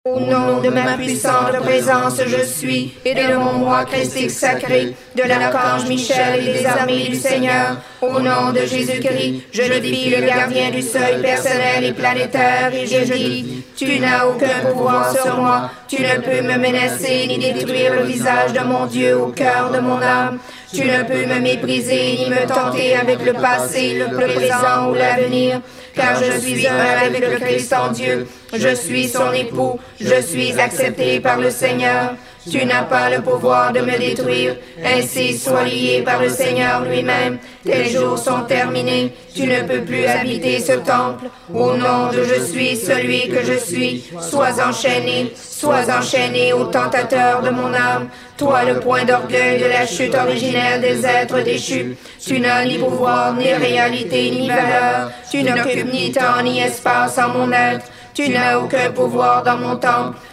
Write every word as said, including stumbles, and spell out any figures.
Au nom de ma puissante présence, je suis, et de mon moi christique sacré, de l'archange Michel et des armées du Seigneur, au nom de Jésus-Christ, je défie le gardien du seuil personnel et planétaire, et je dis, tu n'as aucun pouvoir sur moi, tu ne peux me menacer ni détruire le visage de mon Dieu au cœur de mon âme. Tu ne peux me mépriser ni me tenter avec le passé, le présent ou l'avenir, car je suis un avec le Christ en Dieu. Je suis son époux, je suis accepté par le Seigneur. Tu n'as pas le pouvoir de me détruire, ainsi sois lié par le Seigneur lui-même. Tes jours sont terminés, tu ne peux plus habiter ce temple. Au nom de je suis celui que je suis, sois enchaîné, sois enchaîné au tentateur de mon âme. Toi le point d'orgueil de la chute originelle des êtres déchus. Tu n'as ni pouvoir, ni réalité, ni valeur. Tu n'occupes ni temps, ni espace en mon être. Tu n'as aucun pouvoir dans mon temple.